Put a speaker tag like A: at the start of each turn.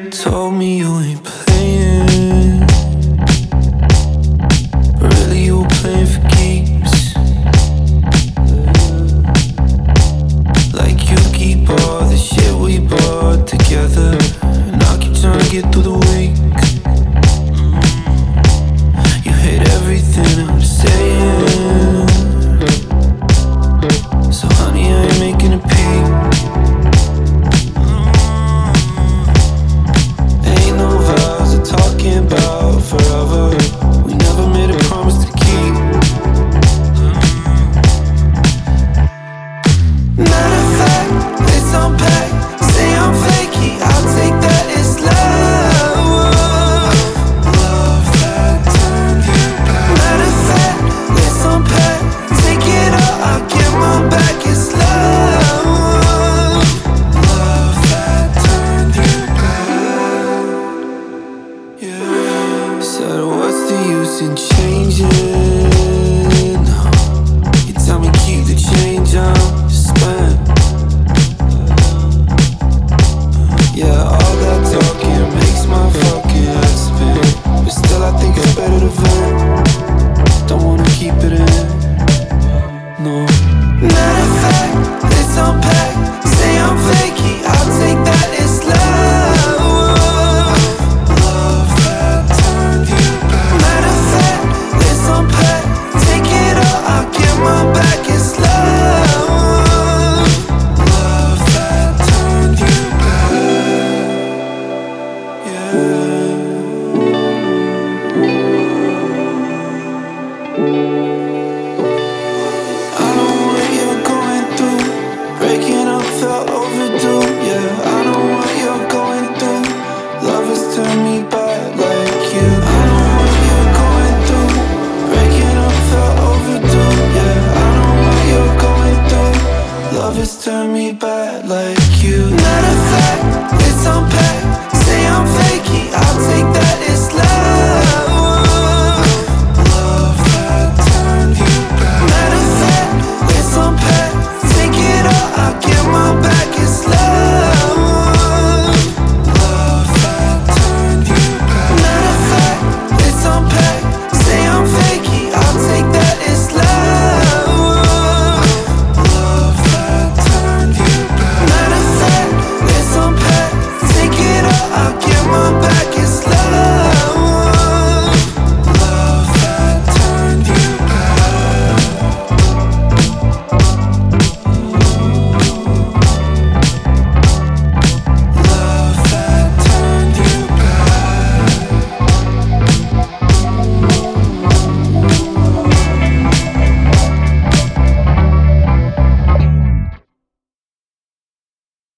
A: Told me you ain't playing, but really you were playing for keeps. Like you keep all the shit we bought together, and I keep trying to get through the week. You hate everything I'm saying, so honey, I ain't making a peep. Ain't no vows we're talking about forever. We never made a promise to keep. Matter of fact, let's unpack. Say I'm flaky, I'll take that as love. Love that turned you back. Matter of fact, let's unpack. Take it all, I'll get my back. It's love. Love that turned you back. Yeah. Said what's the use in changing? You tell me keep the change I'm spent. Yeah, all that talking makes my fucking head spin, but still I think it's better to vent. Don't wanna keep it in, no. Matter of fact, let's unpack. Say I'm flaky, I'll take that as love. Love that turned you back. Matter of fact, let's unpack. Take it all, I'll get my back. It's love. Love that turned you back. Yeah. I know what you're going through. Breaking up felt overdue. Yeah, I know what you're going through. Love has turned me bad like you. I know what you're going through. Breaking up felt overdue. Yeah, I know what you're going through. Love has turned me bad like you. Matter of fact, let's unpack. Say I'm flaky, I'll take that